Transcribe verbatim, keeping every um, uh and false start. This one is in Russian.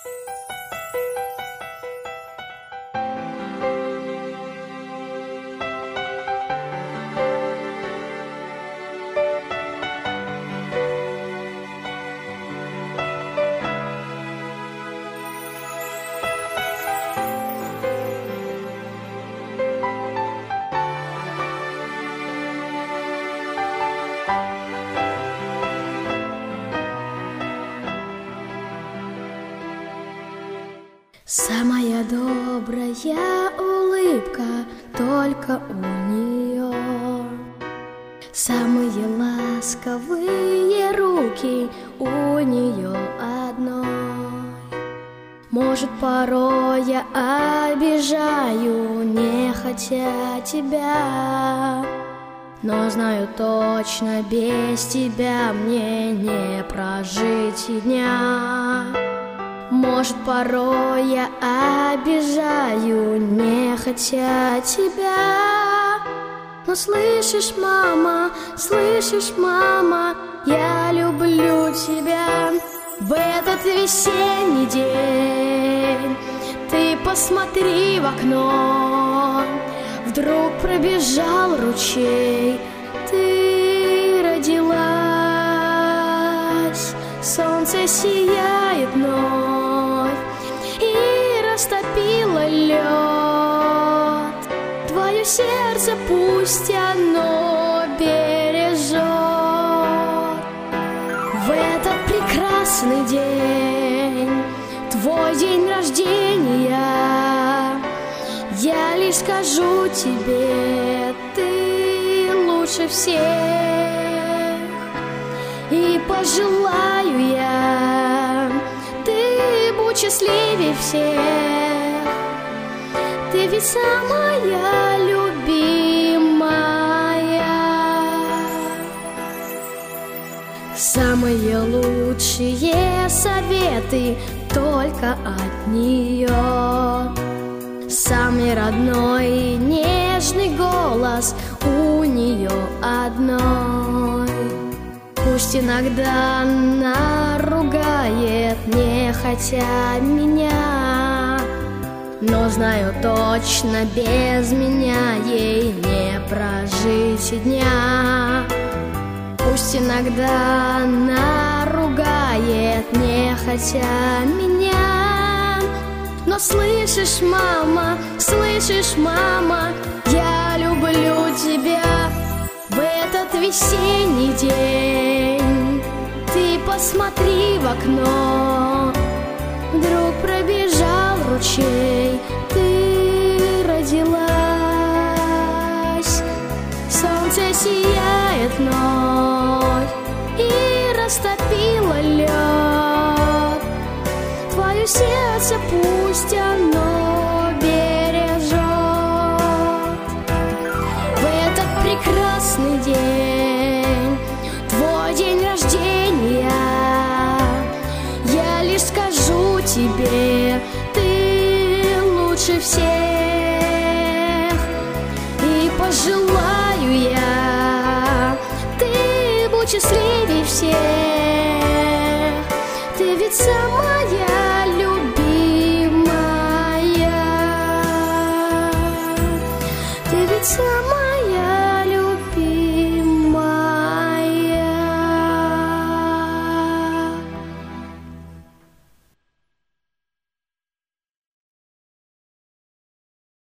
Самая добрая улыбка только у нее, самые ласковые руки у нее одной. Может, порой я обижаю, не хотя тебя, но знаю точно, без тебя мне не прожить и дня. Может, порой я обижаю, не хотя тебя, но слышишь, мама, слышишь, мама, я люблю тебя. В этот весенний день ты посмотри в окно, вдруг пробежал ручей, ты родилась, солнце сияет вновь и растопило лед. Твое сердце пусть оно бережет. В этот прекрасный день, твой день рождения, я лишь скажу тебе, ты лучше всех. И пожелаю я, ты будь счастливее всех. Ты ведь самая любимая. Самые лучшие советы только от нее. Самый родной и нежный голос у нее одной. Пусть иногда она ругает, не хотя меня, но знаю точно, без меня ей не прожить и дня. Пусть иногда она ругает, не хотя меня, но слышишь, мама, слышишь, мама, я люблю тебя. В этот весенний день ты посмотри в окно, вдруг пробежал ручей, ты родилась, солнце сияет вновь и растопило лед. Твое сердце пусть оно бережет. В этот прекрасный день, твой день рождения, я лишь скажу тебе, ты лучше всех. И пожелаю я, ты будь счастливее всех.